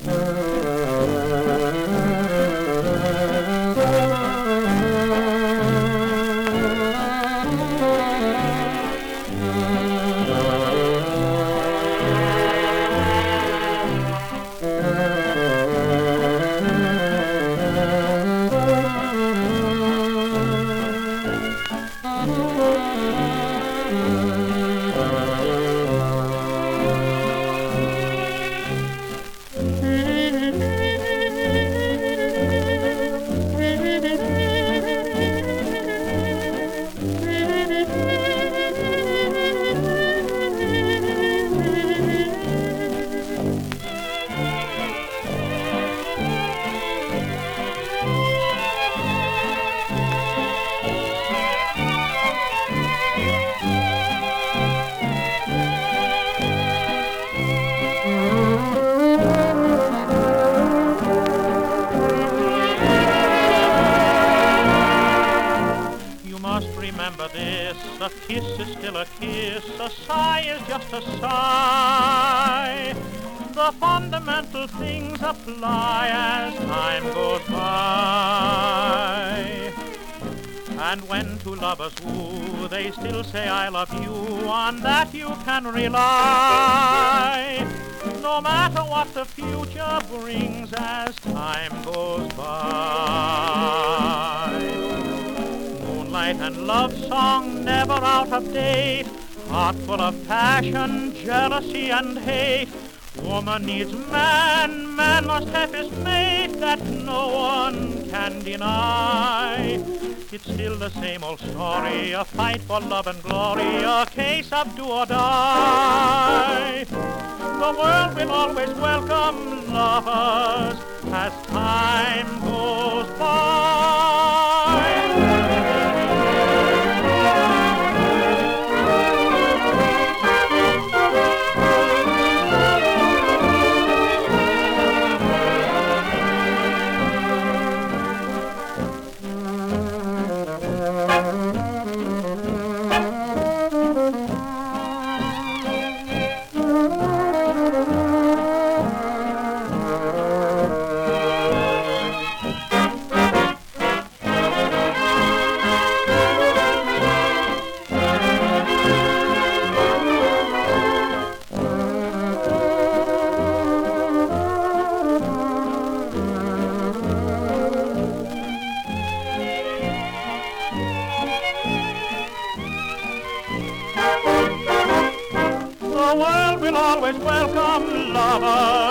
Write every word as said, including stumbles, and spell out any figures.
Remember this, a kiss is still a kiss, a sigh is just a sigh. The fundamental things apply as time goes by. And when two lovers woo, they still say I love you, on that you can rely. No matter what the future brings as time goes by. Moonlight and love song never out of date, heart full of passion, jealousy and hate. Woman needs man, man must have his mate, that no one can deny. It's still the same old story, a fight for love and glory, a case of do or die. The world will always welcome lovers as time goes by. The world will always welcome lovers